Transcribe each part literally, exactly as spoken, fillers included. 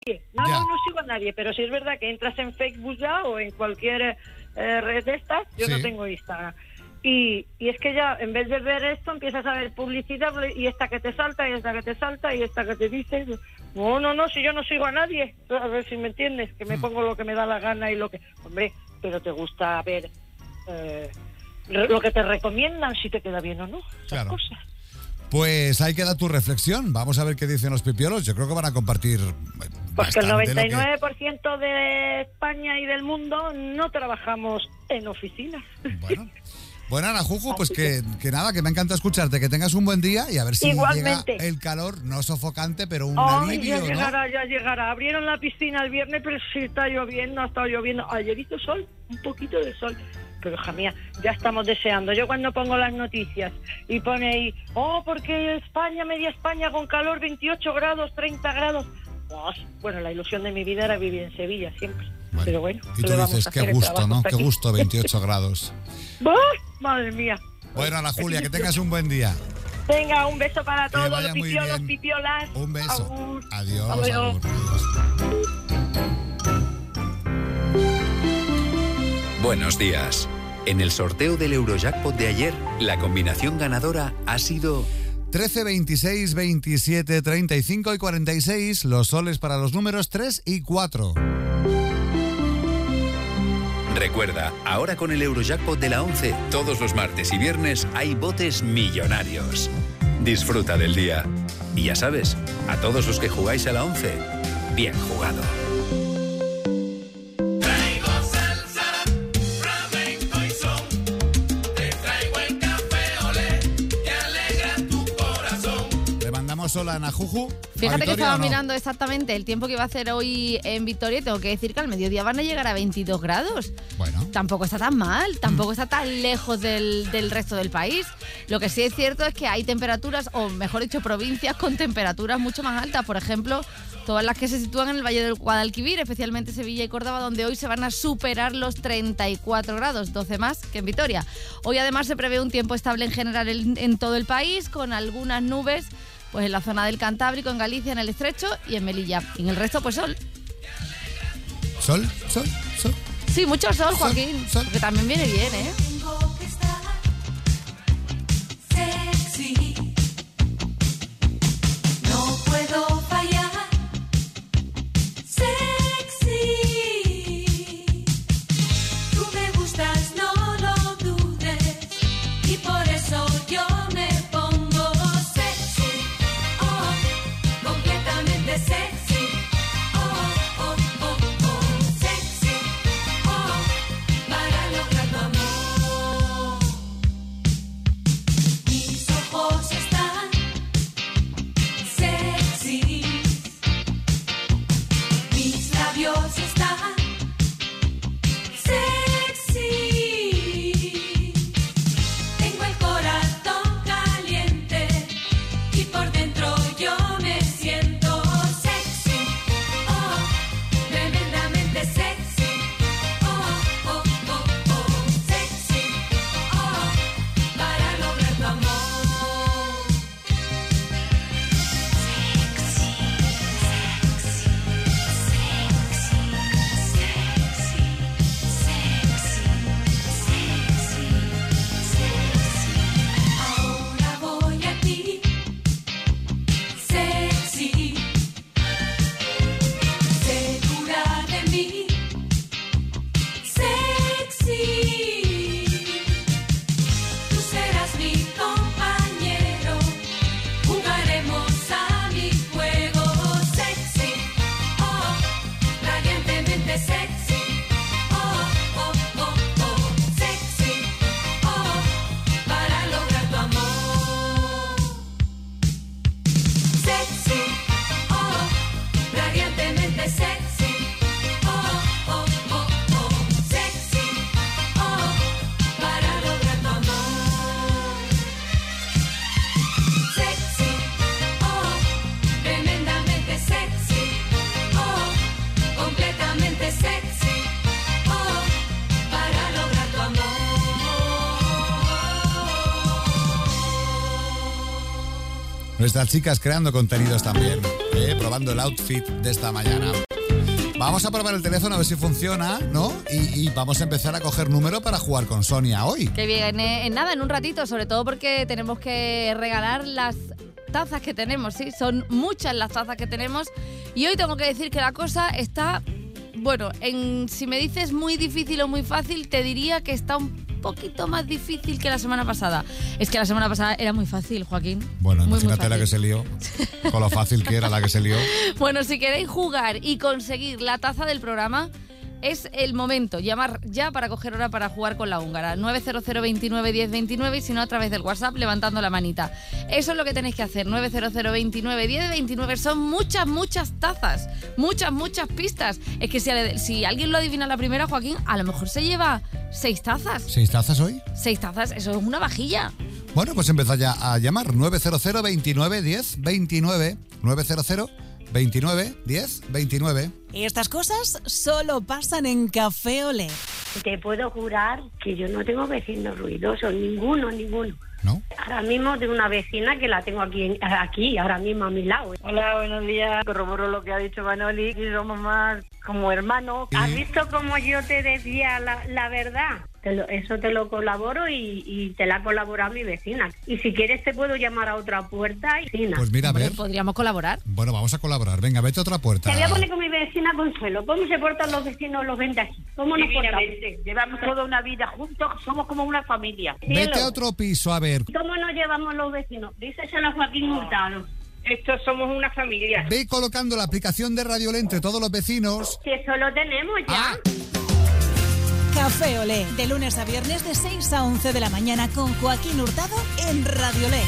No, ya. no, no sigo a nadie, pero sí es verdad que entras en Facebook ya o en cualquier eh, red de estas, yo Sí. no tengo Instagram. Y, y es que ya, en vez de ver esto, empiezas a ver publicidad y esta que te salta, y esta que te salta, y esta que te dice... No, no, no, si yo no sigo a nadie. A ver si me entiendes, que me Hmm. pongo lo que me da la gana y lo que... Hombre, pero te gusta ver eh, lo que te recomiendan, si te queda bien o no. Esas Claro. cosas. Pues ahí queda tu reflexión. Vamos a ver qué dicen los pipiolos. Yo creo que van a compartir Pues que el bastante noventa y lo que- nueve por ciento de España y del mundo no trabajamos en oficinas. Bueno. Bueno, Ana Juju, pues que, que nada, que me encanta escucharte, que tengas un buen día y a ver si Igualmente. llega el calor, no sofocante, pero un Ay, alivio, ya ¿no? llegará, ya llegará. Abrieron la piscina el viernes, pero sí está lloviendo, ha estado lloviendo. Ayer hizo sol, un poquito de sol. Pero, hija mía, ya estamos deseando. Yo cuando pongo las noticias y pone ahí, oh, porque España, media España con calor, veintiocho grados, treinta grados. Pues, bueno, la ilusión de mi vida era vivir en Sevilla siempre. Bueno, Pero bueno, y ¿qué tú le vamos dices, a qué hacer? El gusto, trabajo ¿no? está Qué aquí. gusto, veintiocho grados. ¡Bah! Madre mía. Bueno, Ana Julia, que tengas un buen día. Venga, un beso para Que todos vaya los muy pipiolos, bien. pipiolas. Un beso. Agur. Adiós, Hasta luego. agur, adiós. Buenos días. En el sorteo del Eurojackpot de ayer, la combinación ganadora ha sido trece, veintiséis, veintisiete, treinta y cinco y cuarenta y seis, los soles para los números tres y cuatro. Recuerda, ahora con el Eurojackpot de la once, todos los martes y viernes hay botes millonarios. Disfruta del día. Y ya sabes, a todos los que jugáis a la once, bien jugado. Le mandamos hola a Ana Juju. ¿A Fíjate que Vitoria estaba o no? mirando exactamente el tiempo que iba a hacer hoy en Vitoria y tengo que decir que al mediodía van a llegar a veintidós grados. Bueno. Tampoco está tan mal, tampoco está tan lejos del, del resto del país. Lo que sí es cierto es que hay temperaturas, o mejor dicho, provincias con temperaturas mucho más altas. Por ejemplo, todas las que se sitúan en el Valle del Guadalquivir, especialmente Sevilla y Córdoba, donde hoy se van a superar los treinta y cuatro grados, doce más que en Vitoria. Hoy además se prevé un tiempo estable en general en, en todo el país, con algunas nubes pues en la zona del Cantábrico, en Galicia, en el Estrecho y en Melilla. Y en el resto, pues sol. Sol, sol, sol. Sí, mucho sol, Sol, Joaquín, sol. que también viene bien, ¿eh? Tengo que estar sexy. No puedo fallar. Sexy. Tú me gustas, no lo dudes. Y por eso yo me pongo sexy. Oh, completamente sexy. Oh, oh, oh, oh, sexy. Oh, para lograr tu amor. Mis ojos están sexy. Mis labios están sexy. Tengo el corazón caliente y por dentro yo me siento sexy. Oh, tremendamente sexy. Oh, oh, oh, oh, sexy. Oh, para lograr tu amor. Sexy, ahora voy a ti, sexy, segura de mí, sexy. Tú serás mi compañero, jugaremos a mi juego, sexy, oh, radiantemente sexy, oh, oh, oh, oh, sexy, oh, para lograr tu amor. Sexy, oh, radiantemente sexy, oh, oh, oh, oh, sexy, oh, para lograr tu amor. Sexy, oh, tremendamente sexy, oh, completamente sexy, oh, para lograr tu amor. nuestras chicas creando contenidos también, ¿eh? Probando el outfit de esta mañana. Vamos a probar el teléfono a ver si funciona, ¿no? Y, y vamos a empezar a coger número para jugar con Sonia hoy. Que viene en nada, en un ratito, sobre todo porque tenemos que regalar las tazas que tenemos, ¿sí? Son muchas las tazas que tenemos y hoy tengo que decir que la cosa está, bueno, en, si me dices muy difícil o muy fácil, te diría que está un poquito más difícil que la semana pasada. Es que la semana pasada era muy fácil, Joaquín. Bueno, muy, imagínate muy la que se lió, con lo fácil que era la que se lió. Bueno, si queréis jugar y conseguir la taza del programa, es el momento. Llamar ya para coger hora para jugar con la húngara. nueve cero cero veintinueve diez veintinueve y si no a través del WhatsApp levantando la manita. Eso es lo que tenéis que hacer. nueve cero cero veintinueve diez veintinueve. Son muchas, muchas tazas. Muchas, muchas pistas. Es que si, si alguien lo adivina a la primera, Joaquín, a lo mejor se lleva seis tazas. ¿Seis tazas hoy? Seis tazas, eso es una vajilla. Bueno, pues empezad ya a llamar. nueve cero cero veintinueve diez veintinueve. nueve cero cero veintinueve diez veintinueve. Y estas cosas solo pasan en Café Olé. Te puedo jurar que yo no tengo vecinos ruidosos, ninguno, ninguno. ¿No? Ahora mismo tengo una vecina que la tengo aquí, aquí ahora mismo a mi lado. Hola, buenos días. Corroboro lo que ha dicho Manoli, que somos más como hermanos. ¿Sí? ¿Has visto cómo yo te decía la, la verdad? Te lo, eso te lo colaboro y, y te la ha colaborado mi vecina. Y si quieres te puedo llamar a otra puerta y vecina. Pues mira, a Hombre, ver. podríamos colaborar. Bueno, vamos a colaborar. Venga, vete a otra puerta. Te voy a poner con mi vecina Consuelo. ¿Cómo se portan los vecinos los ven de aquí? ¿Cómo nos portamos? Llevamos toda una vida juntos, somos como una familia. Vete a otro piso, a ver. ¿Cómo nos llevamos los vecinos? Díselo a Joaquín Hurtado. Estos somos una familia. Ve colocando la aplicación de Radio Olé entre todos los vecinos. Si eso lo tenemos ya. Ah. Café Olé, de lunes a viernes de seis a once de la mañana con Joaquín Hurtado en Radio Olé.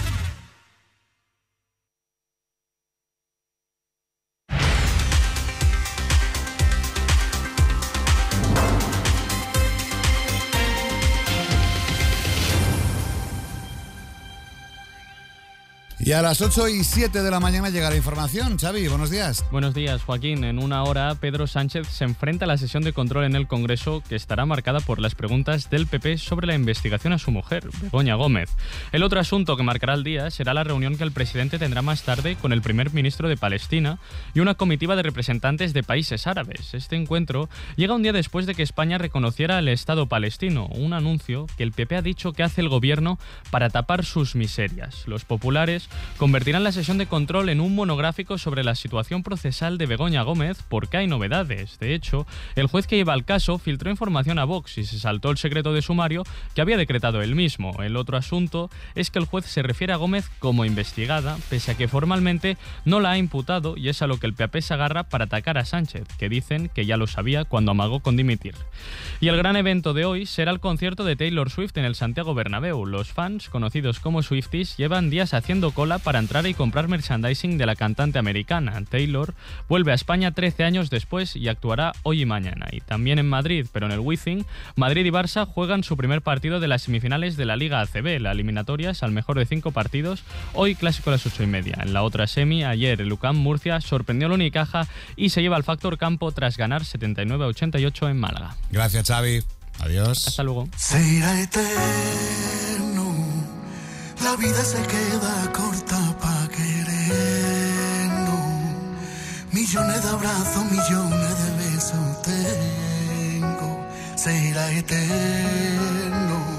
Y a las ocho y siete de la mañana llega la información. Xavi, buenos días. Buenos días, Joaquín. En una hora, Pedro Sánchez se enfrenta a la sesión de control en el Congreso que estará marcada por las preguntas del P P sobre la investigación a su mujer, Begoña Gómez. El otro asunto que marcará el día será la reunión que el presidente tendrá más tarde con el primer ministro de Palestina y una comitiva de representantes de países árabes. Este encuentro llega un día después de que España reconociera el Estado palestino, un anuncio que el P P ha dicho que hace el gobierno para tapar sus miserias. Los populares convertirán la sesión de control en un monográfico sobre la situación procesal de Begoña Gómez porque hay novedades. De hecho, el juez que lleva el caso filtró información a Vox y se saltó el secreto de sumario que había decretado él mismo. El otro asunto es que el juez se refiere a Gómez como investigada, pese a que formalmente no la ha imputado, y es a lo que el P P se agarra para atacar a Sánchez, que dicen que ya lo sabía cuando amagó con dimitir. Y el gran evento de hoy será el concierto de Taylor Swift en el Santiago Bernabéu. Los fans, conocidos como Swifties, llevan días haciendo cola para entrar y comprar merchandising de la cantante americana. Taylor vuelve a España trece años después y actuará hoy y mañana. Y también en Madrid, pero en el Wizzing, Madrid y Barça juegan su primer partido de las semifinales de la Liga A C B. La eliminatoria es al mejor de cinco partidos. Hoy clásico a las ocho y media. En la otra semi, ayer el U C A M Murcia sorprendió al Unicaja y se lleva el factor campo tras ganar setenta y nueve a ochenta y ocho en Málaga. Gracias, Xavi. Adiós. Hasta luego. Será eterno, la vida se queda corta pa' querernos. Millones de abrazos, millones de besos tengo. Será eterno.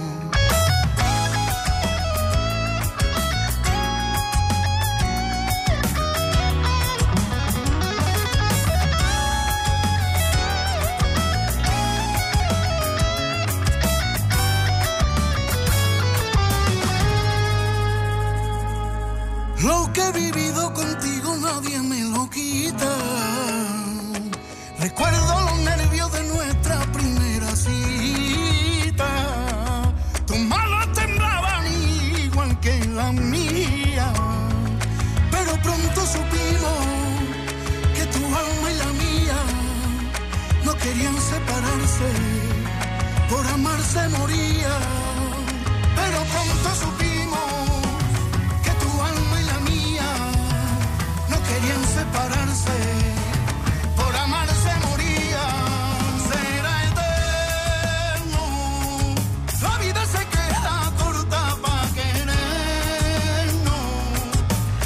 Lo que he vivido contigo nadie me lo quita. Recuerdo los nervios de nuestra primera cita. Tus manos temblaban igual que la mía. Pero pronto supimos que tu alma y la mía no querían separarse. Por amarse moría. Pero pronto supimos querían separarse, por amarse moría. Será eterno, la vida se queda corta pa' querernos.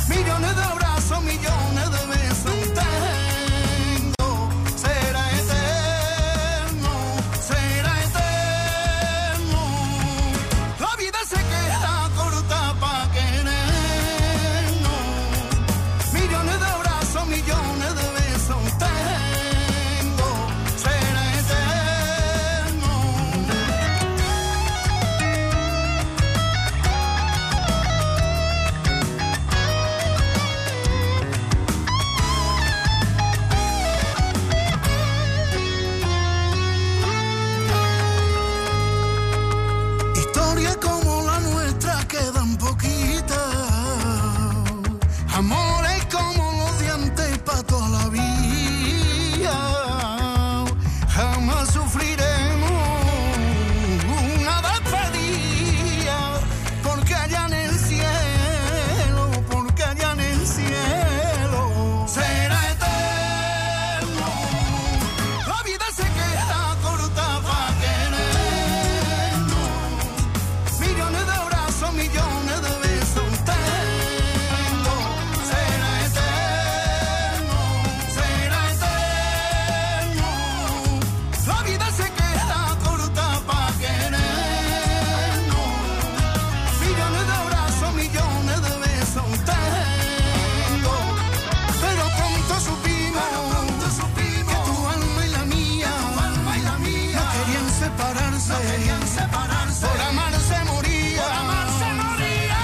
separarse, no querían separarse. Por amarse moría, por amarse moría.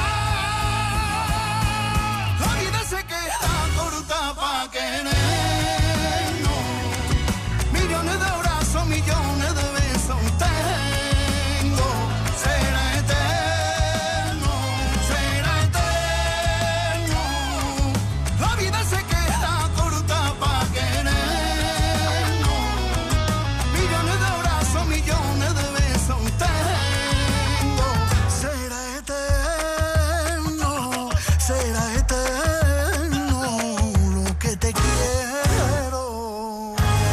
La vida se queda corta pa' querernos. Millones de abrazos, millones de besos tengo. Será eterno, será eterno. La vida se queda corta pa' querernos. Millones de abrazos, millones de besos tengo. Será eterno, será eterno lo que te quiero.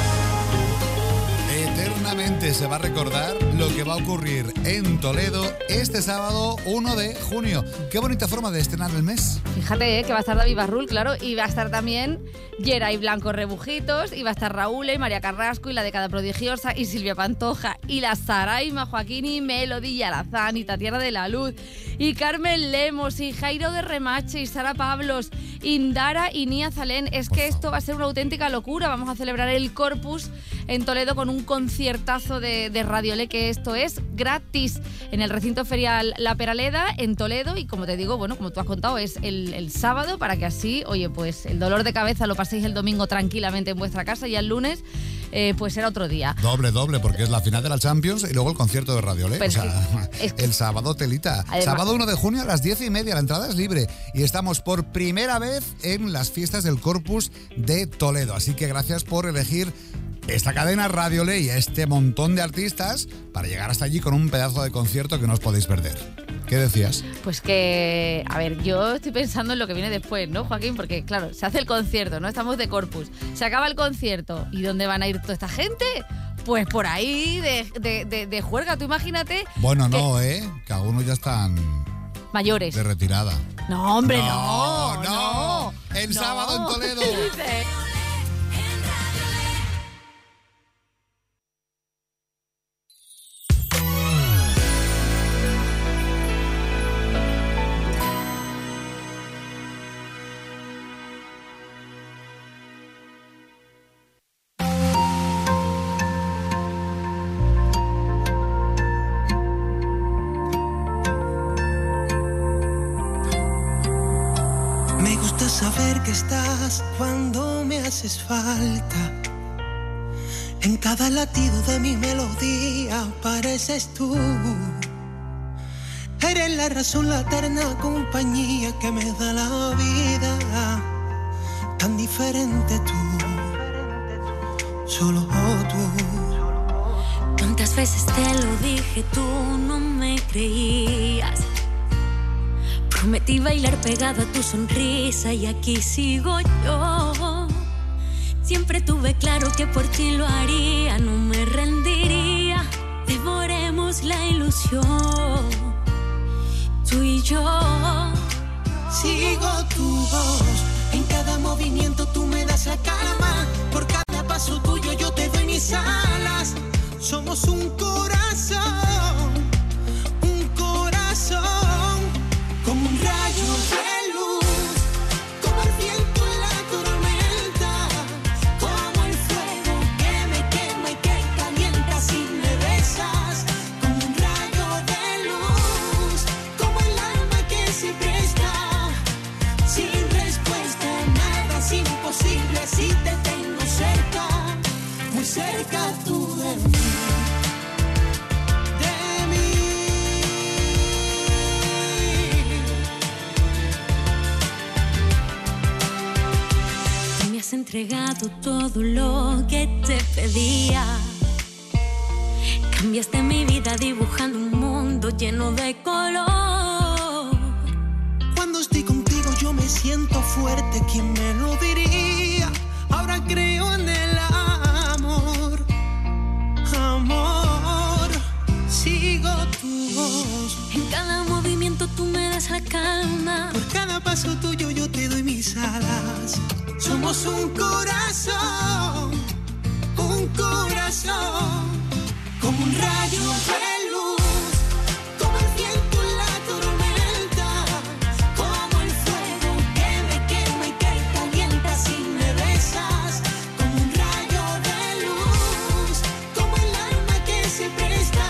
Eternamente se va a recordar lo que va a ocurrir en Toledo este sábado uno de junio. Qué bonita forma de estrenar el mes. Fíjate, ¿eh? Que va a estar David Barrul, claro, y va a estar también Geray Blanco Rebujitos, y va a estar Raúl y María Carrasco, y la década prodigiosa, y Silvia Pantoja, y la Saraima Joaquini, Melody Alazán, y Tatiana de la Luz, y Carmen Lemos, y Jairo de Remache, y Sara Pablos, Indara y Nia Zalén. Es que esto va a ser una auténtica locura. Vamos a celebrar el Corpus en Toledo con un conciertazo de, de Radiolé, que esto es gratis en el recinto ferial La Peraleda en Toledo. Y como te digo, bueno, como tú has contado, es el, el sábado, para que así, oye, pues el dolor de cabeza lo paséis el domingo tranquilamente en vuestra casa, y el lunes eh, pues será otro día. Doble, doble, porque es la final de la Champions y luego el concierto de Radiolé. Pero o sea, es que- el sábado telita. Además- sábado uno de junio a las diez y media, la entrada es libre. Y estamos por primera vez en las fiestas del Corpus de Toledo. Así que gracias por elegir esta cadena Radiolé y a este montón de artistas para llegar hasta allí con un pedazo de concierto que no os podéis perder. ¿Qué decías? Pues que, a ver, yo estoy pensando en lo que viene después, ¿no, Joaquín? Porque, claro, se hace el concierto, ¿no? Estamos de Corpus. Se acaba el concierto. ¿Y dónde van a ir toda esta gente? Pues por ahí, de, de, de, de juerga. Tú imagínate. Bueno, que- no, ¿eh? Que algunos ya están Mayores. de retirada. No, hombre, No, no. no. no. El No. sábado en Toledo. ¿Qué dices? Me gusta saber que estás cuando me haces falta. En cada latido de mi melodía apareces tú. Eres la razón, la eterna compañía que me da la vida. Tan diferente tú, solo tú. ¿Cuántas veces te lo dije, tú no me creías? Prometí bailar pegado a tu sonrisa y aquí sigo yo. Siempre tuve claro que por ti lo haría, no me rendiría. Devoremos la ilusión, tú y yo. Sigo tu voz, en cada movimiento tú me das la calma. Por cada paso tuyo yo te doy mis alas. Somos un corazón, un corazón, como un rayo de luz, como el viento en la tormenta, como el fuego que me quema y que calienta si me besas, como un rayo de luz, como el alma que se presta, sin respuesta, nada es imposible si te tengo cerca, muy cerca tú de mí. Me has entregado todo lo que te pedía. Cambiaste mi vida dibujando un mundo lleno de color. Cuando estoy contigo yo me siento fuerte, ¿quién me lo diría? Ahora creo en el amor, amor. Sigo tu voz, En cada movimiento tú me das la calma. por cada paso tuyo yo te doy mis alas. Somos un corazón, un corazón, como un rayo de luz, como el viento en la tormenta, como el fuego que me quema y que calienta si me besas, como un rayo de luz, como el alma que se presta,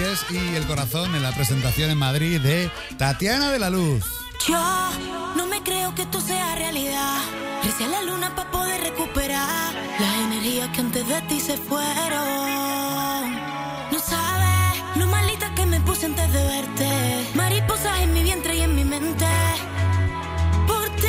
pies y el corazón en la presentación en Madrid de Tatiana de la Luz. Yo no me creo que esto sea realidad. Recé a la luna para poder recuperar las energías que antes de ti se fueron. No sabes lo malita que me puse antes de verte. Mariposas en mi vientre y en mi mente. Por ti.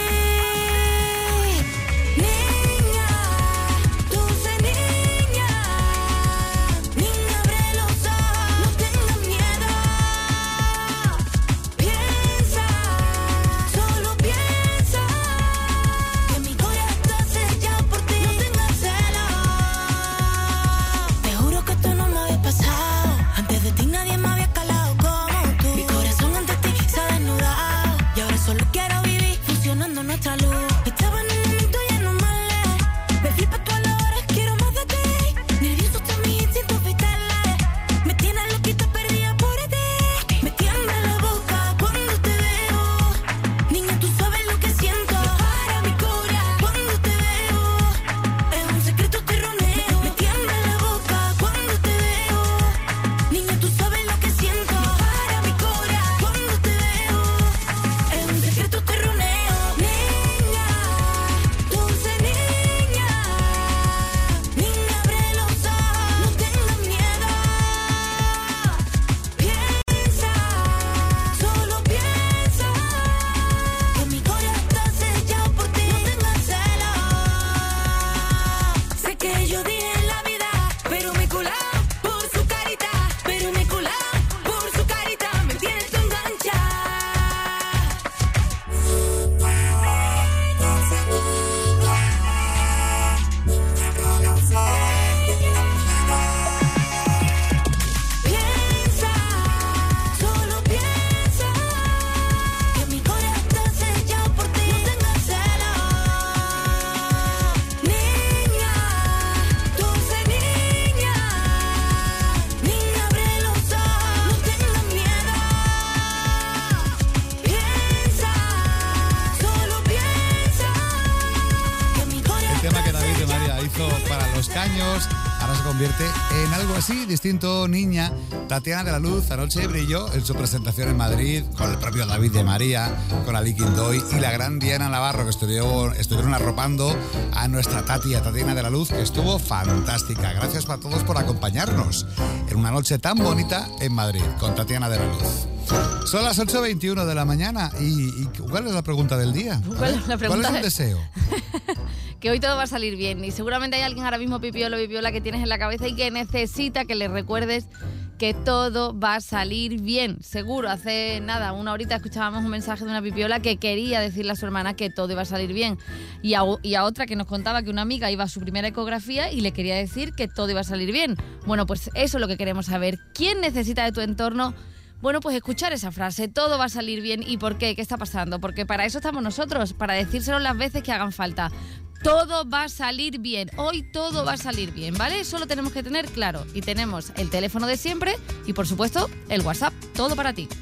En algo así distinto, niña. Tatiana de la Luz anoche brilló en su presentación en Madrid con el propio David de María, con Ali Quindoy y la gran Diana Navarro, que estuvieron, estuvieron arropando a nuestra Tati, a Tatiana de la Luz, que estuvo fantástica. Gracias a todos por acompañarnos en una noche tan bonita en Madrid con Tatiana de la Luz. Son las ocho veintiuno de la mañana y, y ¿cuál es la pregunta del día? ¿Cuál, la pregunta ¿Cuál es el deseo? Que hoy todo va a salir bien y seguramente hay alguien ahora mismo, pipiolo, pipiola, que tienes en la cabeza y que necesita que le recuerdes que todo va a salir bien. Seguro, hace nada, una horita escuchábamos un mensaje de una pipiola que quería decirle a su hermana que todo iba a salir bien. Y a, y a otra que nos contaba que una amiga iba a su primera ecografía y le quería decir que todo iba a salir bien. Bueno, pues eso es lo que queremos saber. ¿Quién necesita de tu entorno? Bueno, pues escuchar esa frase, todo va a salir bien. ¿Y por qué? ¿Qué está pasando? Porque para eso estamos nosotros, para decírselo las veces que hagan falta. Todo va a salir bien, hoy todo va a salir bien, ¿vale? Solo tenemos que tener claro. Y tenemos el teléfono de siempre y, por supuesto, el WhatsApp. Todo para ti.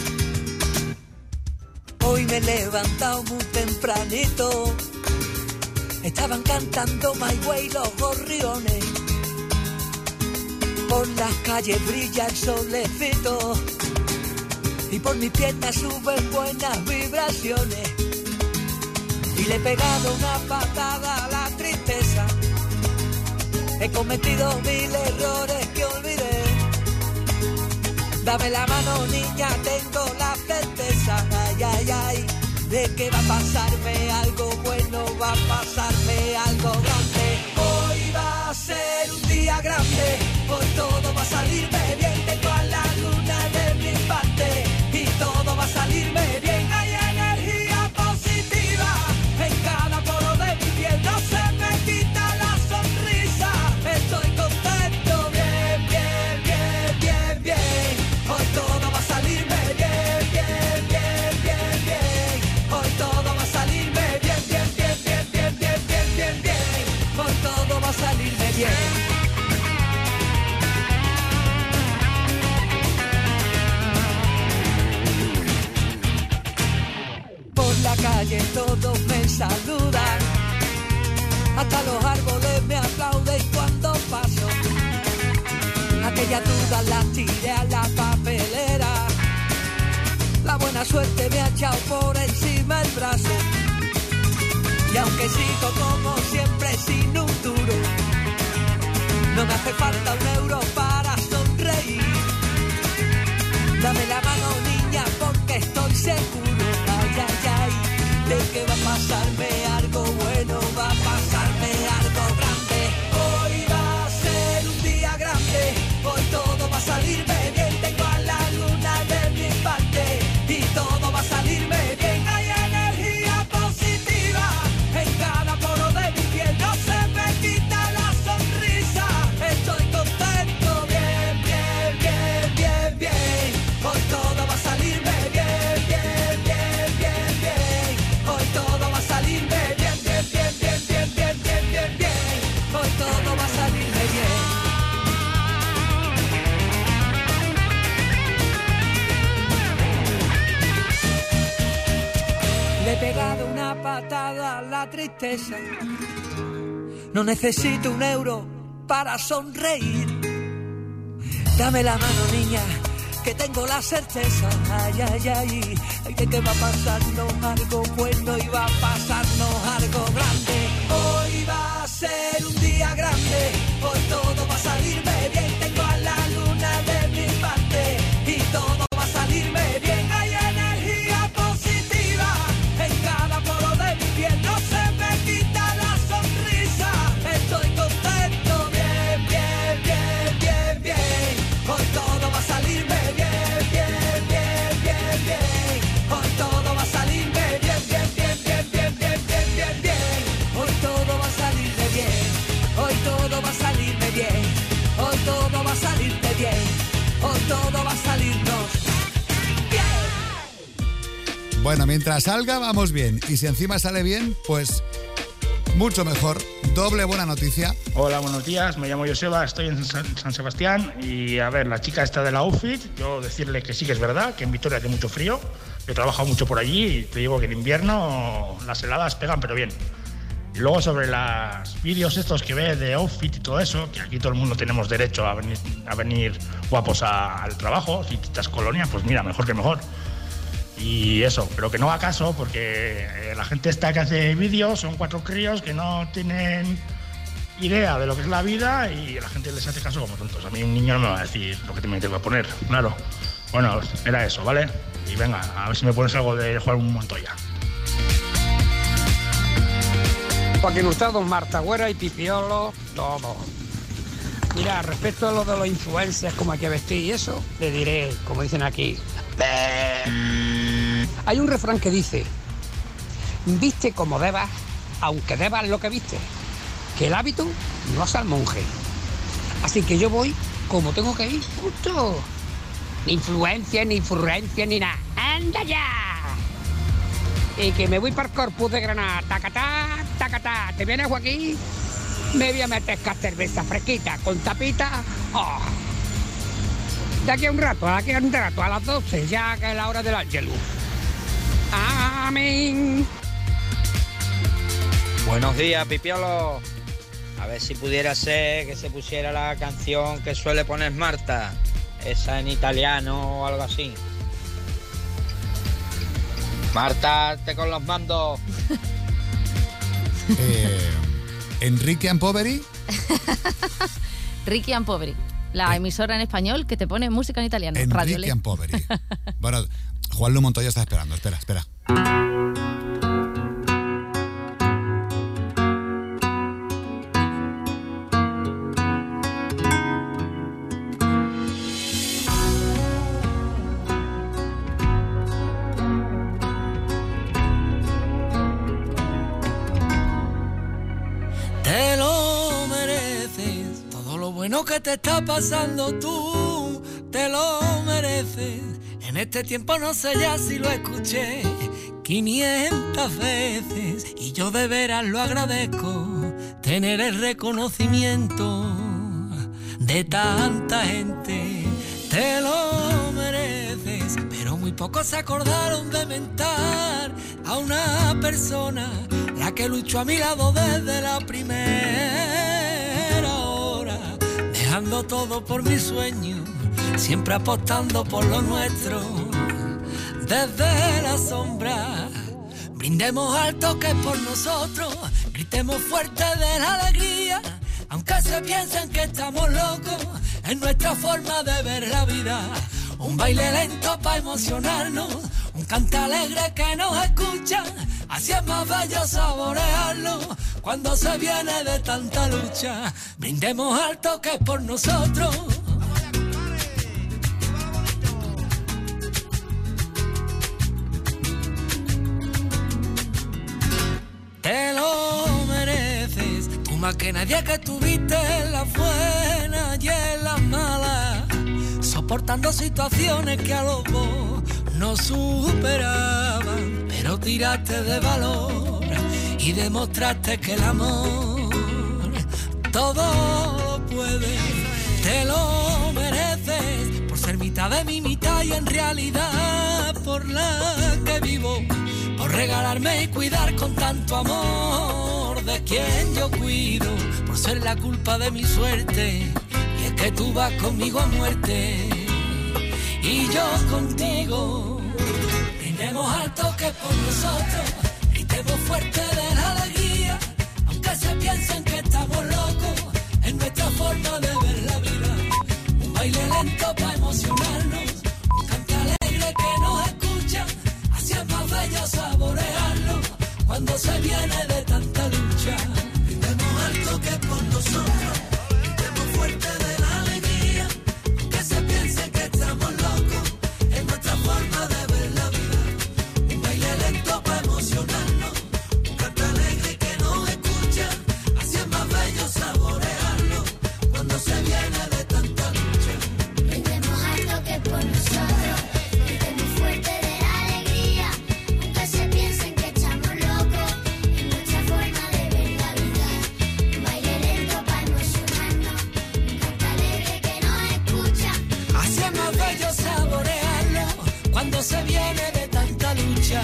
Hoy me he levantado muy tempranito. Estaban cantando My Way los gorriones. Por las calles brilla el solecito y por mis piernas suben buenas vibraciones. Y le he pegado una patada a la tristeza. He cometido mil errores que olvidé. Dame la mano, niña, tengo la certeza. Ay, ay, ay, de que va a pasarme algo bueno, va a pasarme algo grande. Hoy va a ser un día grande, hoy todo va a salirme bien. Tengo a la luna de mi parte y todo va a salirme bien. Hay energía positiva en cada poro de mi piel, no se me quita la sonrisa. Estoy contento, bien, bien, bien, bien, bien. Hoy todo va a salirme bien, bien, bien, bien, bien. Hoy todo va a salirme bien, bien, bien, bien, bien, bien, bien, bien, bien. Hoy todo va a salirme bien. Por la calle todos me saludan, hasta los árboles me aplauden cuando paso. Aquello aquellas dudas las tiré a la papelera. La buena suerte me ha echado por encima el brazo. Y aunque sigo como siempre sin un duro, no me hace falta un euro para sonreír. Dame la mano, niña, porque estoy seguro, ay, ay, ay, de que va a pasarme algo bueno, va a pasarme algo grande. Hoy va a ser un día grande, hoy todo va a salirme bien. Tengo a la luna de mi parte y todo va a salirme bien. Hay energía positiva en cada poro de mi piel, no se me quita la sonrisa. Estoy contento, bien, bien, bien, bien, bien. Hoy todo va a salirme bien, bien, bien, bien, bien. Hoy todo va a salirme bien, bien, bien, bien, bien, bien, bien, bien, bien. Hoy todo va a salirme bien. Le he pegado una patada a la tristeza. No necesito un euro para sonreír. Dame la mano, niña, que tengo la certeza, ay, ay, ay, ay, de que va a pasarnos algo bueno y va a pasarnos algo grande. Hoy va a ser un día grande, hoy todo va a salirme bien. Tengo a la luna de mi parte y todo va a salirme bien. Hay energía positiva en cada poro de mi piel, no se me quita la sonrisa. Estoy contento, bien, bien, bien, bien, bien. Hoy todo va a salirme bien, bien, bien, bien, bien. Hoy todo va a salirme bien, bien, bien, bien, bien, bien, bien, bien, bien. Hoy todo va a salirme bien. Hoy todo va a salirme bien. Hoy todo va a salirme bien. Hoy todo va a salirnos bien. Bueno, mientras salga, vamos bien. Y si encima sale bien, pues mucho mejor. Doble buena noticia. Hola, buenos días. Me llamo Joseba, estoy en San, San Sebastián. Y a ver, la chica esta del outfit, yo decirle que sí que es verdad, que en Vitoria hace mucho frío. Yo he trabajado mucho por allí y te digo que en invierno las heladas pegan, pero bien. Y luego sobre los vídeos estos que ves de outfit y todo eso, que aquí todo el mundo tenemos derecho a venir, a venir guapos a, al trabajo. Si estás colonia, pues mira, mejor que mejor. Y eso, pero que no haga caso, porque la gente esta que hace vídeos son cuatro críos que no tienen idea de lo que es la vida y la gente les hace caso como tontos. A mí un niño no me va a decir lo que me tengo que poner, claro. Bueno, era eso, ¿vale? Y venga, a ver si me pones algo de jugar un Montoya. Joaquín Hurtado, Marta Güera y Pipiolo, todo. Mira, respecto a lo de los influencers, como hay que vestir y eso, le diré, como dicen aquí, hay un refrán que dice, viste como debas, aunque debas lo que viste, que el hábito no hace al monje. Así que yo voy como tengo que ir, punto. Ni influencia, ni influencia, ni nada. ¡Anda ya! Y que me voy para el Corpus de Granada, tacatá, tacatá. ¿Te vienes, Joaquín? Me voy a meter cerveza fresquita con tapita. Oh. De aquí a un rato, de aquí a un rato, a las doce, ya que es la hora del Ángelus. Amén. Buenos días, Pipiolo. A ver si pudiera ser que se pusiera la canción que suele poner Marta, esa en italiano o algo así. Marta, te con los mandos. eh, Enrique and Poveri. Ricky and Poveri, la emisora en español que te pone música en italiano. Enrique and Poveri. Bueno, Juan Lu Montoya está esperando. Espera, espera. Te lo mereces, todo lo bueno que te está pasando tú, te lo mereces. En este tiempo no sé ya si lo escuché quinientas veces y yo de veras lo agradezco, tener el reconocimiento de tanta gente. Te lo mereces, pero muy pocos se acordaron de mentar a una persona, la que luchó a mi lado desde la primera hora. dejando todo por mi sueño, siempre apostando por lo nuestro. Desde la sombra, brindemos alto que es por nosotros, gritemos fuerte de la alegría, aunque se piensen que estamos locos, es nuestra forma de ver la vida. Un baile lento para emocionarnos, un cante alegre que nos escucha, así es más bello saborearlo, cuando se viene de tanta lucha, brindemos alto que es por nosotros. Te lo mereces, tú más que nadie que tuviste en las buenas y en las malas, soportando situaciones que a los dos no superaban, pero tiraste de valor y demostraste que el amor todo lo puede. Te lo mereces por ser mitad de mi mitad y en realidad por la que vivo, por regalarme y cuidar con tanto amor de quien yo cuido, por ser la culpa de mi suerte, y es que tú vas conmigo a muerte y yo contigo. Brindemos alto que es por nosotros, gritemos fuerte de la alegría, aunque se piensen que estamos locos, es nuestra forma de ver la vida. Un baile lento para emocionarnos, un canto alegre que nos escucha, así es más bello saborearlo, cuando se viene de tanta lucha. Brindemos alto que es por nosotros, gritemos fuerte de la alegría, aunque se piense que estamos locos, es nuestra forma de ver la vida. Un baile lento para emocionarnos, un canto alegre que nos escucha, así es más bello saborearlo, cuando se viene de tanta lucha. Brindemos alto que es por nosotros, gritemos fuerte de la alegría, aunque se piensen que estamos locos, es nuestra forma de ver la vida. Un baile lento para emocionarnos, un canto alegre que nos escucha, así es más bello saborearlo, cuando se viene de tanta lucha.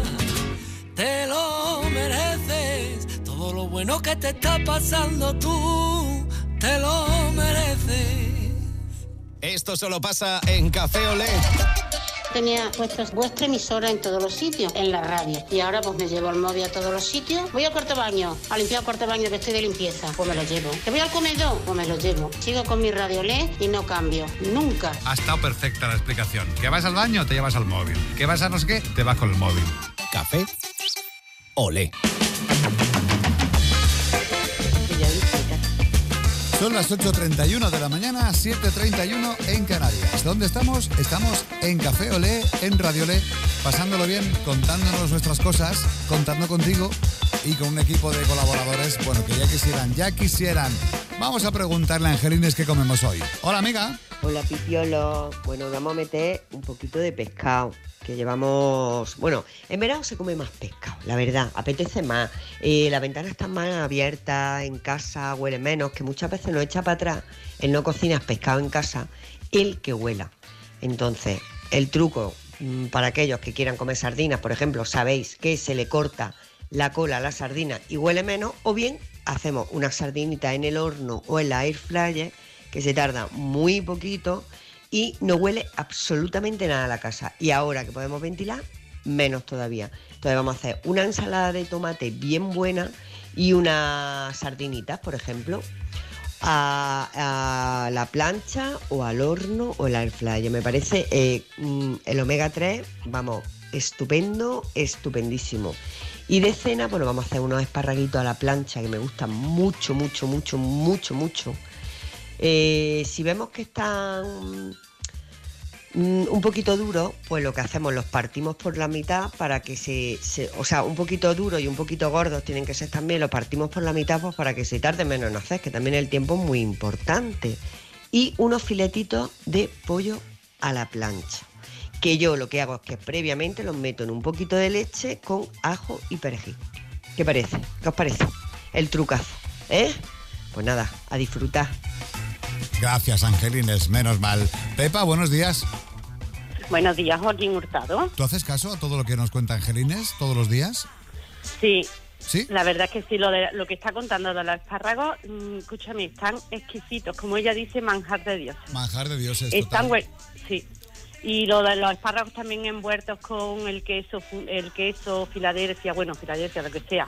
Te lo mereces, todo lo bueno que te está pasando tú, te lo mereces. Esto solo pasa en Café Olé. Tenía puestos vuestra emisora en todos los sitios, en la radio. Y ahora pues me llevo el móvil a todos los sitios. Voy al cuarto baño, a limpiar el cuarto baño que estoy de limpieza, pues me lo llevo. ¿Que voy al comedor? Pues me lo llevo. Sigo con mi Radio Olé y no cambio, nunca. Ha estado perfecta la explicación. ¿Que vas al baño? Te llevas al móvil. ¿Que vas a no sé qué? Te vas con el móvil. Café Olé. Son las ocho treinta y uno de la mañana, siete treinta y uno en Canarias. ¿Dónde estamos? Estamos en Café Olé, en Radio Olé, pasándolo bien, contándonos nuestras cosas, contando contigo y con un equipo de colaboradores, bueno, que ya quisieran, ya quisieran. Vamos a preguntarle a Angelines qué comemos hoy. Hola, amiga. Hola, Pipiolo. Bueno, vamos a meter un poquito de pescado, que llevamos... Bueno, en verano se come más pescado, la verdad, apetece más. Eh, las ventanas están más abiertas, en casa huele menos, que muchas veces nos echa para atrás el no cocinas pescado en casa, el que huela. Entonces, el truco mmm, para aquellos que quieran comer sardinas, por ejemplo, sabéis que se le corta la cola a la sardina y huele menos, o bien hacemos una sardinita en el horno o en la air fryer, que se tarda muy poquito y no huele absolutamente nada a la casa. Y ahora que podemos ventilar, menos todavía. Entonces vamos a hacer una ensalada de tomate bien buena y unas sardinitas, por ejemplo, a, a la plancha o al horno o el air fryer. Me parece eh, el omega tres, vamos, estupendo, estupendísimo. Y de cena, bueno, vamos a hacer unos esparraguitos a la plancha que me gustan mucho, mucho, mucho, mucho, mucho. Eh, si vemos que están mm, un poquito duros, pues lo que hacemos, los partimos por la mitad para que se, se... O sea, un poquito duros y un poquito gordos tienen que ser también, los partimos por la mitad pues para que se tarde menos en hacer, que también el tiempo es muy importante. Y unos filetitos de pollo a la plancha, que yo lo que hago es que previamente los meto en un poquito de leche con ajo y perejil. ¿Qué parece? ¿Qué os parece? El trucazo, ¿eh? Pues nada, a disfrutar. Gracias, Angelines, menos mal. Pepa, buenos días. Buenos días, Joaquín Hurtado. ¿Tú haces caso a todo lo que nos cuenta Angelines todos los días? Sí, ¿Sí? La verdad es que sí, lo, de, lo que está contando de los espárragos, mmm, escúchame, están exquisitos, como ella dice, manjar de dioses. Manjar de dioses, Están total. buen- sí. Y lo de los espárragos también envueltos con el queso, fu- el queso Filadelfia, bueno, Filadelfia, lo que sea,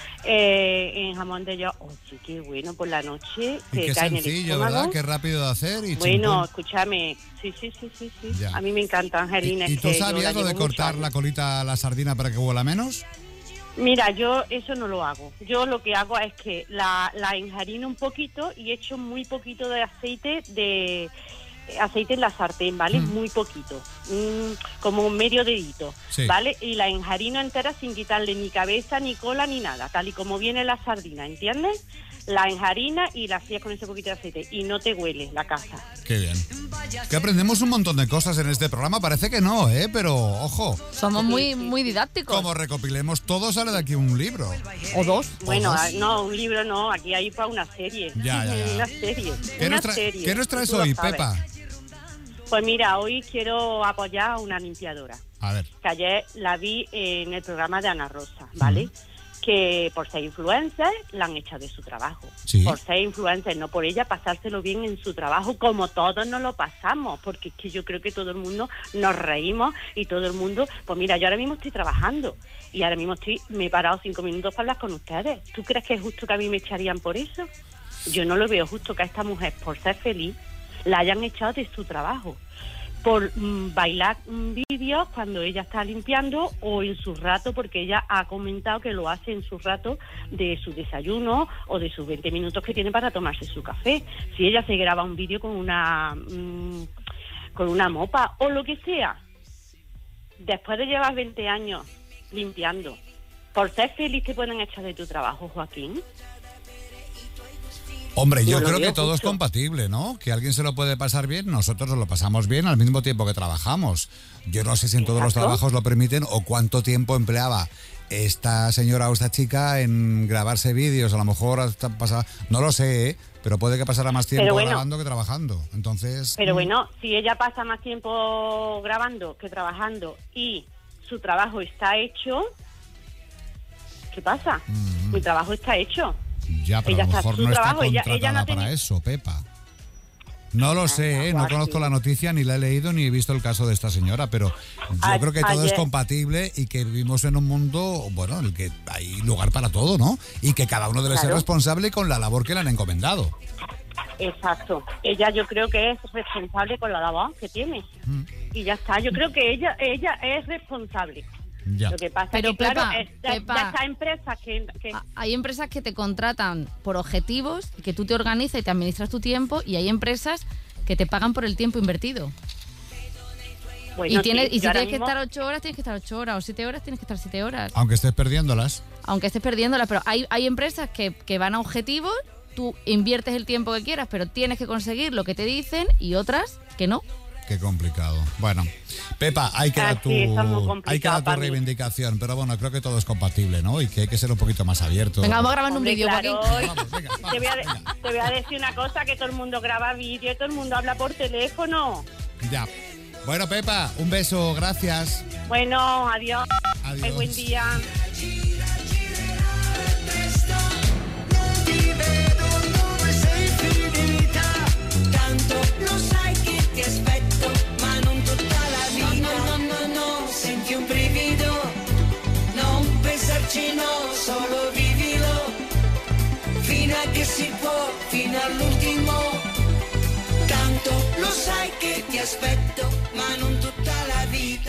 eh, en jamón de york. Oh, sí, qué bueno, por la noche Y te qué cae en el sencillo, estómago. ¿verdad? Qué rápido de hacer y Bueno, chimpún. escúchame, sí, sí, sí, sí, sí. Ya. A mí me encanta, Angelina. ¿Y es tú que yo sabías la lo de llevo muchos cortar años. la colita a la sardina para que huela menos? Mira, yo eso no lo hago. Yo lo que hago es que la, la enjarino un poquito y echo muy poquito de aceite de aceite en la sartén, ¿vale? Mm. Muy poquito, mm, como un medio dedito, Sí. ¿vale? Y la enjarino entera sin quitarle ni cabeza, ni cola, ni nada, tal y como viene la sardina, ¿entiendes? La enjarina y la hacías con ese poquito de aceite y no te huele la casa. Qué bien. Que aprendemos un montón de cosas en este programa. Parece que no, ¿eh? Pero, ojo. Somos muy, muy didácticos. Como recopilemos todo, sale de aquí un libro. O dos. Bueno, O dos. ah, no, un libro no, aquí hay para una serie. Ya, ya, ya. Una serie. ¿Qué una nos, tra- serie. ¿qué nos traes Tú lo hoy, sabes. Pepa? Pues mira, hoy quiero apoyar a una limpiadora, A ver. que ayer la vi en el programa de Ana Rosa, ¿vale? Que por ser influencer la han echado de su trabajo. Sí. Por ser influencer, no por ella pasárselo bien en su trabajo, como todos nos lo pasamos, porque es que yo creo que todo el mundo nos reímos y todo el mundo, pues mira, yo ahora mismo estoy trabajando y ahora mismo estoy, me he parado cinco minutos para hablar con ustedes. ¿Tú crees que es justo que a mí me echarían por eso? Yo no lo veo justo que a esta mujer, por ser feliz, la hayan echado de su trabajo, por mm, bailar mm, vídeos cuando ella está limpiando o en su rato, porque ella ha comentado que lo hace en su rato de su desayuno o de sus veinte minutos que tiene para tomarse su café. Si ella se graba un vídeo con una mm, con una mopa o lo que sea, después de llevar veinte años limpiando, por ser feliz te pueden echar de tu trabajo, Joaquín. Hombre, yo No lo creo veo que todo es justo. compatible, ¿no? Que alguien se lo puede pasar bien, nosotros nos lo pasamos bien al mismo tiempo que trabajamos. Yo no sé si en todos los Exacto. trabajos lo permiten o cuánto tiempo empleaba esta señora o esta chica en grabarse vídeos. A lo mejor hasta pasaba, no lo sé, ¿eh? Pero puede que pasara más tiempo Pero bueno. grabando que trabajando. Entonces, Pero mm, bueno, si ella pasa más tiempo grabando que trabajando y su trabajo está hecho, ¿qué pasa? Mi trabajo está hecho. ya, pero ella a lo está- mejor su no está trabajo, ella- contratada ella no para tiene- eso, Pepa. No lo sé, ¿eh? No Joaquín. conozco la noticia, ni la he leído, ni he visto el caso de esta señora, pero yo A- creo que todo es ayer- compatible y que vivimos en un mundo, bueno, en el que hay lugar para todo, ¿no? Y que cada uno debe ser Claro. responsable con la labor que le han encomendado. Exacto. Ella yo creo que es responsable con la labor que tiene. Mm. Y ya está. Yo creo que ella ella es responsable. Ya. Lo que pasa Pero, es que, claro, Pepa, es- ya, Pepa. ya está empresas que... que Hay empresas que te contratan por objetivos, y que tú te organizas y te administras tu tiempo, y hay empresas que te pagan por el tiempo invertido. bueno, y tienes, sí, y si yo ahora tienes que mismo- estar ocho horas, tienes que estar ocho horas, o siete horas, tienes que estar siete horas. Aunque estés perdiéndolas. Aunque estés perdiéndolas, pero hay, hay empresas que, que van a objetivos, tú inviertes el tiempo que quieras, pero tienes que conseguir lo que te dicen, y otras que no. Qué complicado. Bueno, Pepa, hay que Ah, dar tu, sí, eso es muy complicado hay que dar tu para mí. reivindicación, pero bueno, creo que todo es compatible, ¿no? Y que hay que ser un poquito más abierto. Venga, vamos a grabar un Hombre, vídeo, claro, Joaquín. hoy- te, voy a, de- te voy a decir una cosa, que todo el mundo graba vídeo y todo el mundo habla por teléfono. Ya. Bueno, Pepa, un beso, gracias. Bueno, adiós. Adiós. Ay, buen día. Sei finita, tanto lo sai che ti aspetto, ma non tutta la vita. No, no, no, no, senti un brivido, non pensarci no, solo vivilo, fino a che si può, fino all'ultimo. Tanto lo sai che ti aspetto, ma non tutta la vita.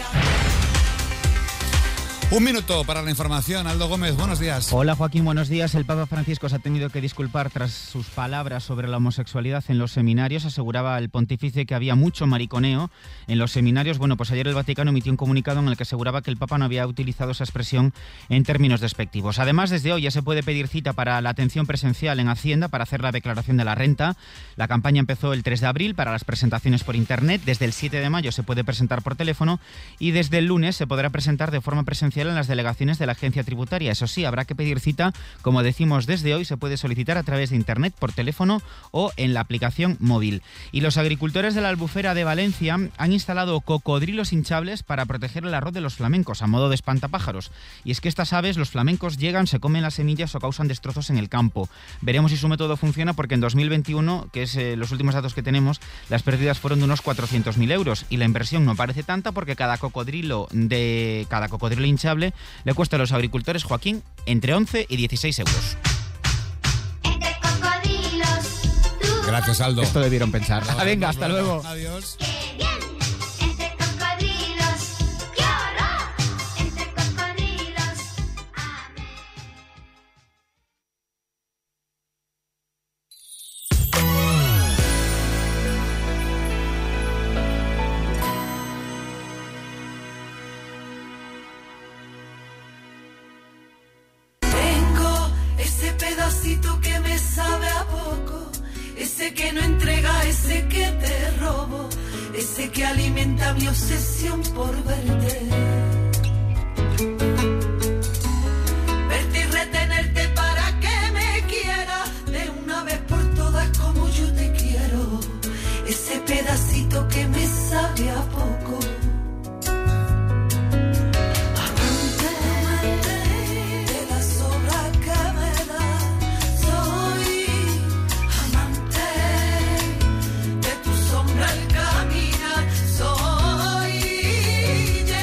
Un minuto para la información. Aldo Gómez, buenos días. Hola Joaquín, buenos días. El Papa Francisco se ha tenido que disculpar tras sus palabras sobre la homosexualidad en los seminarios. Aseguraba el pontífice que había mucho mariconeo en los seminarios. Bueno, pues ayer el Vaticano emitió un comunicado en el que aseguraba que el Papa no había utilizado esa expresión en términos despectivos. Además, desde hoy ya se puede pedir cita para la atención presencial en Hacienda para hacer la declaración de la renta. La campaña empezó el tres de abril para las presentaciones por Internet. Desde el siete de mayo se puede presentar por teléfono y desde el lunes se podrá presentar de forma presencial presencial en las delegaciones de la agencia tributaria. Eso sí, habrá que pedir cita, como decimos desde hoy, se puede solicitar a través de internet, por teléfono o en la aplicación móvil. Y los agricultores de la Albufera de Valencia han instalado cocodrilos hinchables para proteger el arroz de los flamencos, a modo de espantapájaros. Y es que estas aves, los flamencos, llegan, se comen las semillas o causan destrozos en el campo. Veremos si su método funciona, porque en dos mil veintiuno, que es eh, los últimos datos que tenemos, las pérdidas fueron de unos cuatrocientos mil euros y la inversión no parece tanta, porque cada cocodrilo de cada cocodrilo hinchable le cuesta a los agricultores, Joaquín, entre once y dieciséis euros. Gracias, Aldo. Esto debieron pensar. No, Venga, no, hasta no, luego. No. Adiós. Que me sabe a poco, ese que no entrega, ese que te robo, ese que alimenta mi obsesión por verte. Verte y retenerte para que me quiera de una vez por todas como yo te quiero, ese pedacito que me sabe a poco. Soy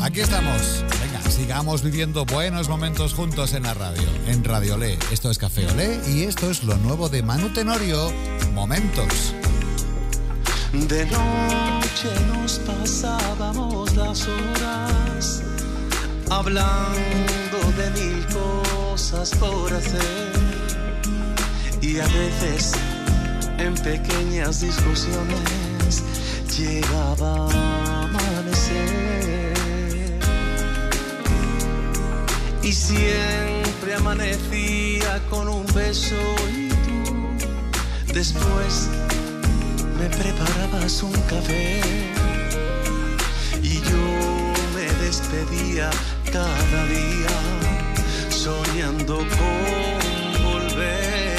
Aquí estamos. Venga, sigamos viviendo buenos momentos juntos en la radio, en Radio Olé. Esto es Café Olé y esto es lo nuevo de Manu Tenorio, Momentos. De noche nos pasábamos las horas hablando de mil cosas por hacer y a veces en pequeñas discusiones llegaba a amanecer y siempre amanecía con un beso y tú después me preparabas un café y yo me despedía cada día soñando con volver.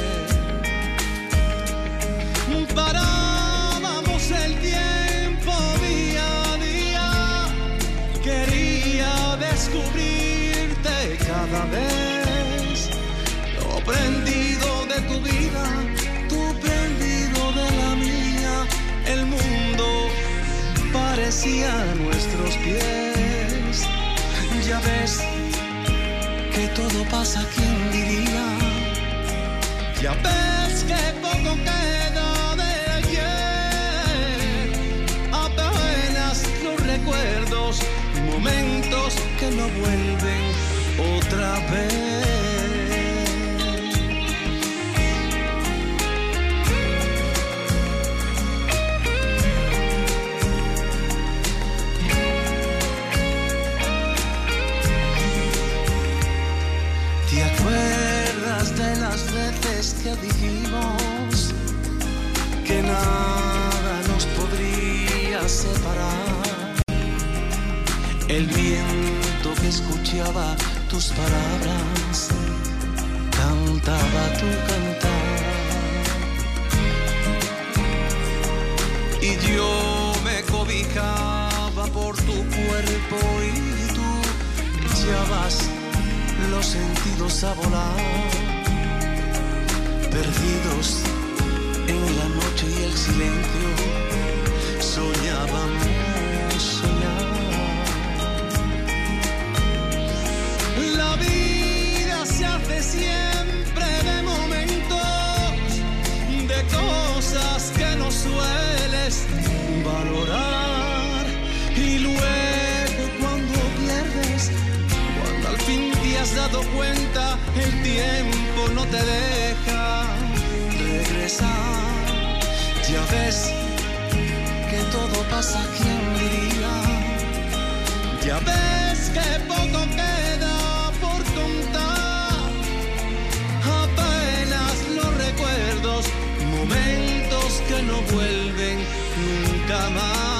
Parábamos el tiempo día a día, quería descubrirte cada vez, lo prendido de tu vida, tú prendido de la mía, el mundo parecía a nuestros pies. Ya ves que todo pasa, ¿quién diría? Ya ves que poco queda de ayer, apenas los recuerdos, momentos que no vuelven otra vez. ¿Te acuerdas de las veces que dijimos que nada nos podría separar? El viento que escuchaba tus palabras cantaba tu cantar y yo me cobijaba por tu cuerpo y tú echabas los sentidos a volar, perdidos en la noche y el silencio, soñábamos soñar. La vida se hace siempre de momentos, de cosas que no sueles valorar y luego cuando pierdes, cuando al fin te has dado cuenta, el tiempo no te deja regresar. Ya ves que todo pasa, ¿quién diría? Ya ves que poco queda por contar, apenas los recuerdos, momentos que no vuelven nunca más.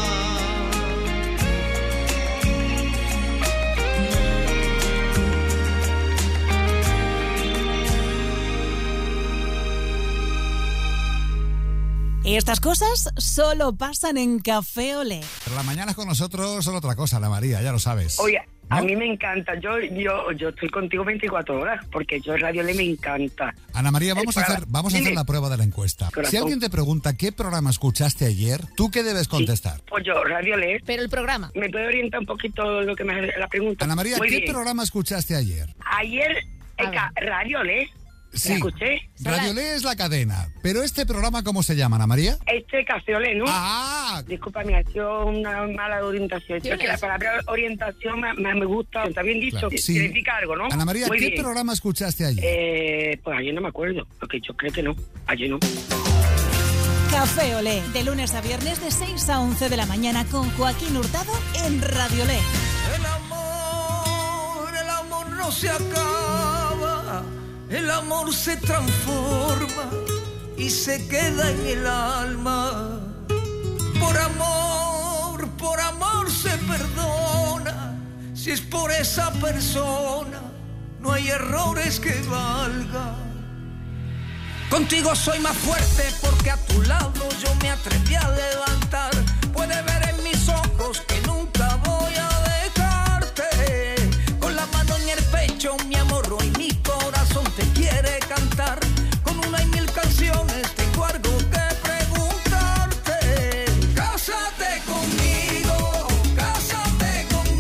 Estas cosas solo pasan en Café Olé. Pero la mañana con nosotros son otra cosa, Ana María, ya lo sabes. Oye, ¿no? A mí me encanta. Yo yo yo estoy contigo veinticuatro horas porque yo Radio Olé me encanta. Ana María, vamos, a para- hacer, vamos a Dime. hacer la prueba de la encuesta. Corazón. Si alguien te pregunta qué programa escuchaste ayer, ¿tú qué debes contestar? Pues yo, Radio Olé. Pero el programa. ¿Me puede orientar un poquito lo que me la pregunta? Ana María, Muy ¿qué bien. programa escuchaste ayer? Ayer, eh, ca- Radio Olé. Sí. ¿La escuché? Radio Olé es la cadena, pero este programa, ¿cómo se llama, Ana María? Este Café Olé, ¿no? Ah. Disculpa, me ha sido una mala orientación. Es que la palabra orientación me, me me gusta. Está bien dicho. Claro. Sí. Significa algo, ¿no? Ana María, Muy ¿qué bien. programa escuchaste ayer? Eh, pues ayer no me acuerdo. Porque yo creo que no. Ayer no. Café Olé, de lunes a viernes de seis a once de la mañana con Joaquín Hurtado en Radio Olé. El amor, el amor no se acaba, el amor se transforma y se queda en el alma. Por amor, por amor se perdona, si es por esa persona, no hay errores que valgan. Contigo soy más fuerte porque a tu lado yo me atreví a levantar. Puedes ver en mis ojos que nunca voy a dejarte. Con la mano en el pecho, mi amor, hoy mi corazón te quiere cantar. Con una y mil canciones tengo algo que preguntarte. Cásate conmigo, cásate conmigo.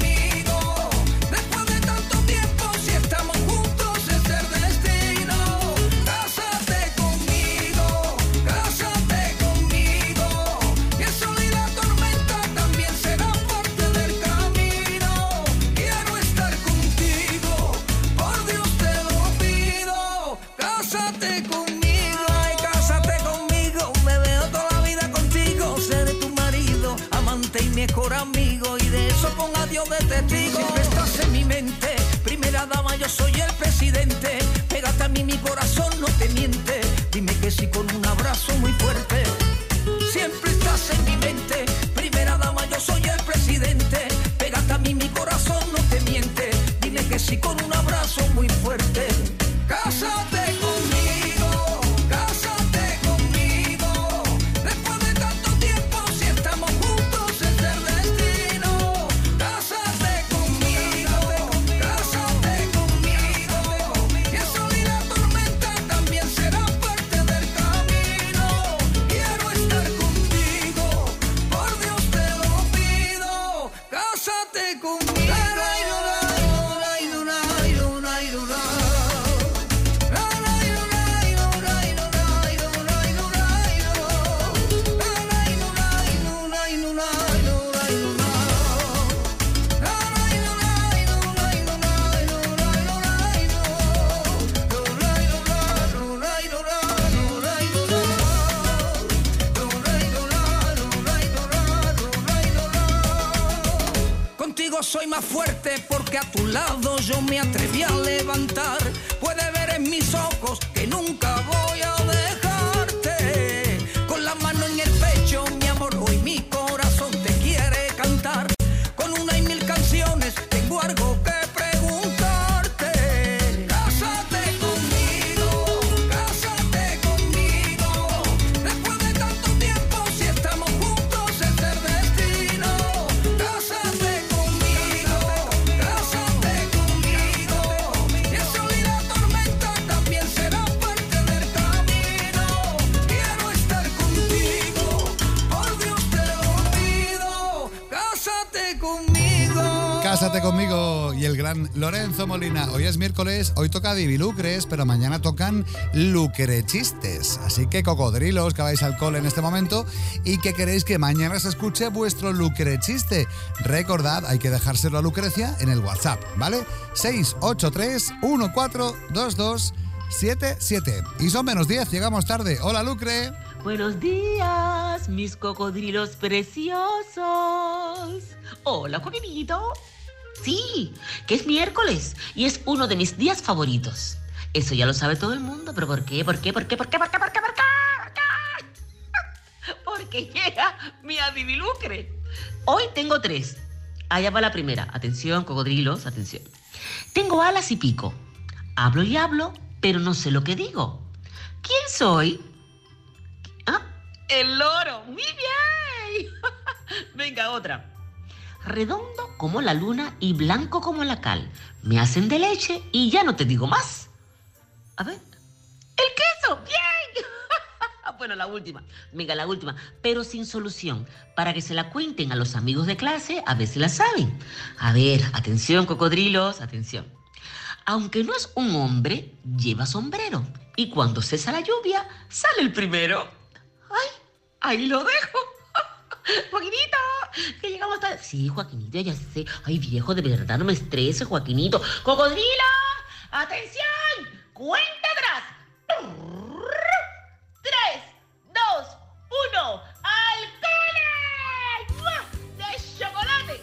mejor amigo y de eso ponga a Dios de testigo. Siempre estás en mi mente, primera dama, yo soy el presidente. Pégate a mí, mi corazón no te miente. Dime que sí con un abrazo muy fuerte. Siempre estás en mi mente, primera dama, yo soy el presidente. Pégate a mí, mi corazón no te miente. Dime que sí con un abrazo muy fuerte. Cásate conmigo, cásate conmigo. Después de tanto tiempo, si estamos juntos es el destino. Cásate conmigo, cásate conmigo. Y el sol y la tormenta también serán parte del camino. Quiero estar contigo, por Dios te lo pido. Cásate conmigo. Contigo soy más fuerte porque a tu lado yo me atreví a levantar. Puedes ver en mis ojos que nunca voy a dejarte. Con la mano en el pecho, mi amor, hoy mi corazón te quiere cantar. Con una y mil canciones tengo algo que preguntarte. Cásate conmigo, cásate conmigo. Después de tanto tiempo, si estamos juntos es el destino. Cásate conmigo, cásate conmigo. Y el sol y la tormenta también serán parte del camino. Quiero estar contigo, por Dios te lo pido. Cásate conmigo. Cásate conmigo y el gran Lorenzo Molina. Hoy es miércoles, hoy toca Divilucres, pero mañana tocan Lucrechistes. Así que cocodrilos que vais al cole en este momento y que queréis que mañana se escuche vuestro Lucrechiste. Recordad, hay que dejárselo a Lucrecia en el WhatsApp, ¿vale? seis ocho tres uno cuatro dos dos siete siete. Y son menos diez, llegamos tarde. Hola, Lucre. Buenos días, mis cocodrilos preciosos. Hola, Joaquinito. Sí, que es miércoles y es uno de mis días favoritos. Eso ya lo sabe todo el mundo, pero ¿por qué? ¿Por qué? ¿Por qué? ¿Por qué? ¿Por qué? ¿Por qué? ¿Por qué? Porque llega mi adivilucre. Hoy tengo tres. Allá va la primera. Atención, cocodrilos, atención. Tengo alas y pico. Hablo y hablo, pero no sé lo que digo. ¿Quién soy? ¿Ah? El loro. Muy bien. Venga, otra. Redondo como la luna y blanco como la cal. Me hacen de leche y ya no te digo más. A ver. ¡El queso! ¡Bien! Bueno, la última. Venga, la última. Pero sin solución. Para que se la cuenten a los amigos de clase, a ver si la saben. A ver, atención, cocodrilos, atención. Aunque no es un hombre, lleva sombrero. Y cuando cesa la lluvia, sale el primero. ¡Ay! Ahí lo dejo. Joaquinito, que llegamos tarde. Sí, Joaquinito, ya sé. Ay, viejo, de verdad, no me estreses, Joaquinito. ¡Cocodrilo! ¡Atención! ¡Cuenta atrás! Tres, dos, uno. ¡Al cole! ¡Mua! ¡De chocolate!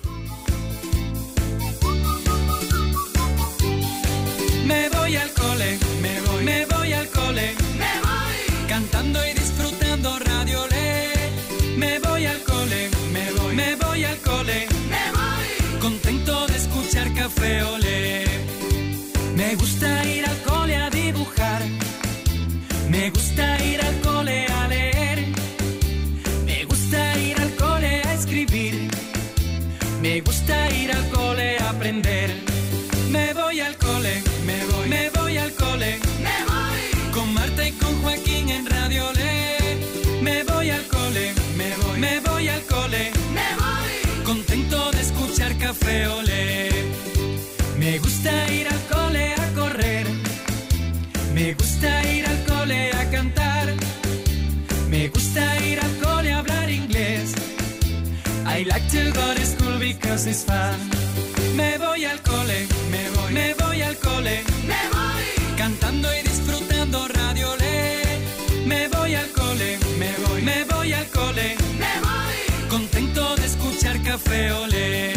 Me voy al cole, me voy, me voy al cole, me voy, cantando y disfrutando Radio Olé. Me voy al cole, me voy, me voy al cole, me voy, contento de escuchar Café Olé. Me gusta ir al cole a dibujar, me gusta ir al cole a leer, me gusta ir al cole a escribir, me gusta ir al cole a aprender. Me voy al cole, me voy, me voy al cole, me voy, con Marta y con Joaquín en Radio Olé. Me voy al cole, me voy, me voy al cole, me voy, contento de escuchar Café Olé. Me gusta ir al cole a correr, me gusta ir al cole a cantar, me gusta ir al cole a hablar inglés. I like to go to school because it's fun. Me voy al cole, me voy, me voy al cole, me voy, cantando y disfrutando Radio Olé. Me voy al cole, me voy, me voy al cole, me voy, contento de escuchar Café Olé.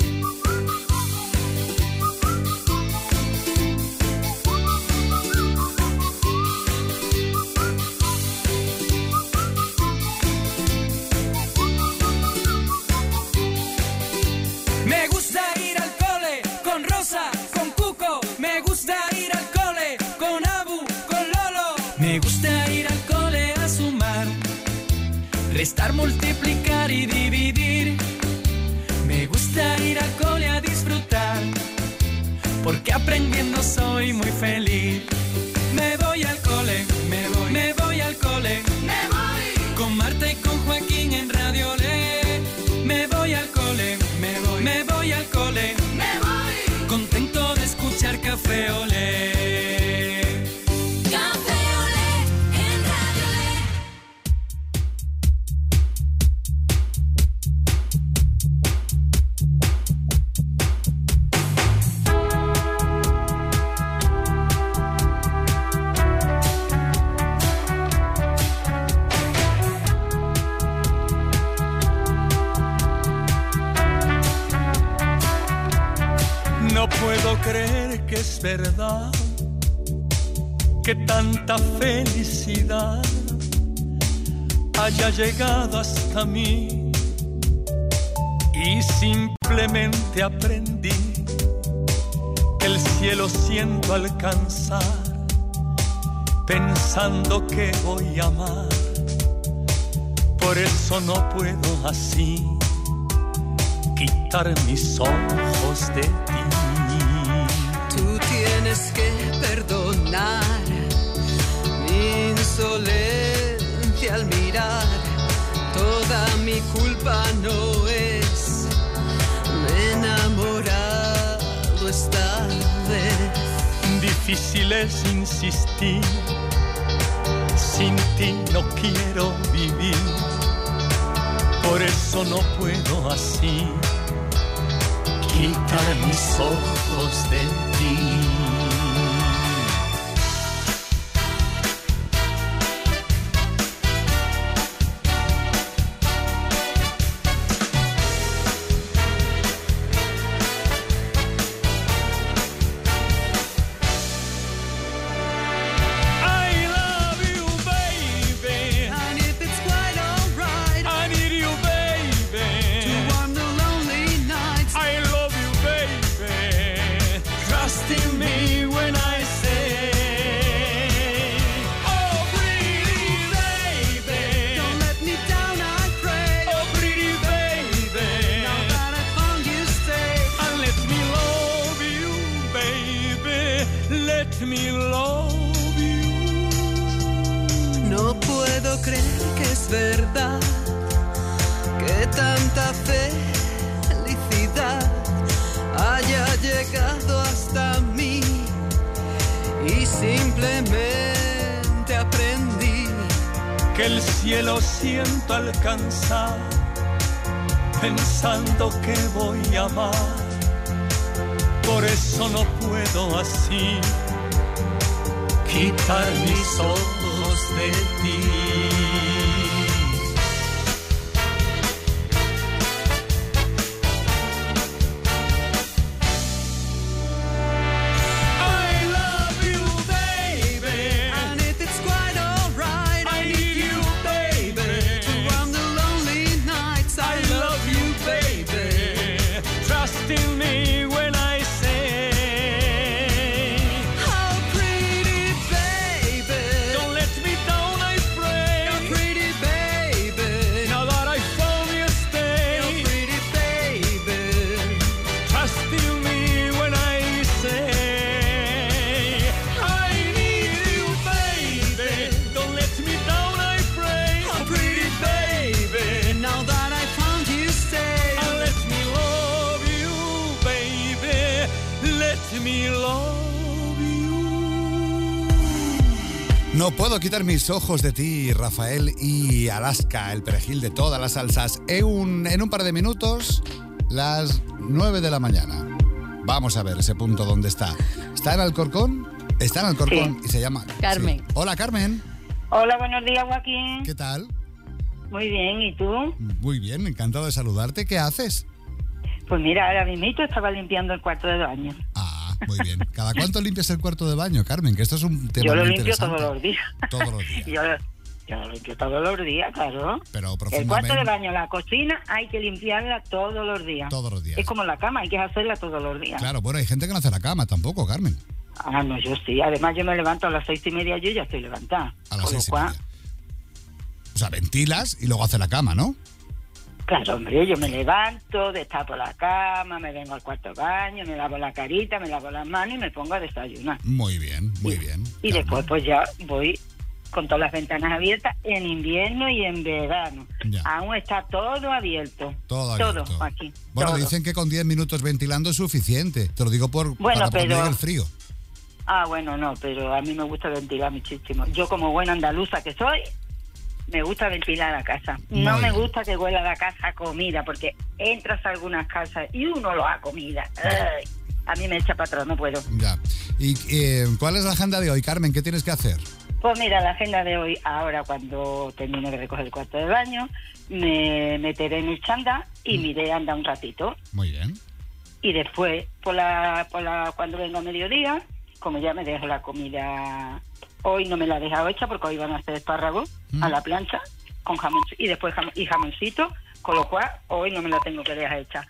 Me gusta ir al cole con Rosa, con Cuco. Me gusta ir al cole con Abu, con Lolo. Me gusta ir al cole a sumar, restar, multiplicar y dividir. Me gusta ir al cole a disfrutar, porque aprendiendo soy muy feliz. Me voy al cole, me voy, me voy al cole, me voy, con Marta y con Joaquín en Radio Olé. Me voy al cole, me voy, me voy al cole, me voy, contento de escuchar Café Olé. Café Olé en Radio Olé. No puedo creer que es verdad, que tanta felicidad haya llegado hasta mí, y simplemente aprendí que el cielo siento alcanzar, pensando que voy a amar. Por eso no puedo así quitar mis ojos de ti. Tú tienes que perdonar mi insolencia al mirar. Toda mi culpa no es, me he enamorado esta vez. Difícil es insistir, sin ti no quiero vivir. Por eso no puedo así quitar mis ojos de ti. No puedo creer que es verdad, que tanta felicidad haya llegado hasta mí, y simplemente aprendí que el cielo siento alcanzar, pensando que voy a amar. Por eso no puedo así quitar mis ojos de ti. No puedo quitar mis ojos de ti, Rafael y Alaska, el perejil de todas las salsas. En un, en un par de minutos, las nueve de la mañana. Vamos a ver ese punto donde está. ¿Está en Alcorcón? Está en Alcorcón, sí. Y se llama... Carmen. Sí. Hola, Carmen. Hola, buenos días, Joaquín. ¿Qué tal? Muy bien, ¿y tú? Muy bien, encantado de saludarte. ¿Qué haces? Pues mira, ahora mismo estaba limpiando el cuarto de baño. Ah, muy bien. ¿Cada cuánto limpias el cuarto de baño, Carmen? Que esto es un tema Yo lo muy limpio interesante. todos los días. Todos los días. Yo, yo lo limpio todos los días, claro. Pero El profundamente. cuarto de baño, la cocina, hay que limpiarla todos los días. Todos los días. Es como la cama, hay que hacerla todos los días. Claro, bueno, hay gente que no hace la cama tampoco, Carmen. Ah, no, yo sí. Además, yo me levanto a las seis y media, yo ya estoy levantada. A las Con lo seis y cual, media. O sea, ventilas y luego hace la cama, ¿no? Claro, hombre, yo me levanto, destapo la cama, me vengo al cuarto de baño, me lavo la carita, me lavo las manos y me pongo a desayunar. Muy bien, muy bien. Y después pues ya voy con todas las ventanas abiertas en invierno y en verano. Ya. Aún está todo abierto. Todo abierto. Todo aquí. Bueno, todo. dicen que con diez minutos ventilando es suficiente. Te lo digo por Bueno, para pero- proteger el frío. Ah, bueno, no, pero a mí me gusta ventilar muchísimo. Yo como buena andaluza que soy, me gusta ventilar la casa. Muy No me bien. gusta que huela la casa a comida, porque entras a algunas casas y uno lo ha comida. Ay, a mí me echa para atrás, no puedo. Ya. ¿Y eh, cuál es la agenda de hoy, Carmen? ¿Qué tienes que hacer? Pues mira, la agenda de hoy, ahora cuando termine de recoger el cuarto de baño, me meteré en el chándal y me iré a andar un ratito. Muy bien. Y después, por la, por la, cuando venga a mediodía, como ya me dejo la comida, hoy no me la he dejado hecha porque hoy van a hacer espárragos a la plancha con jamón y después jam- y jamoncito, con lo cual hoy no me la tengo que dejar hecha.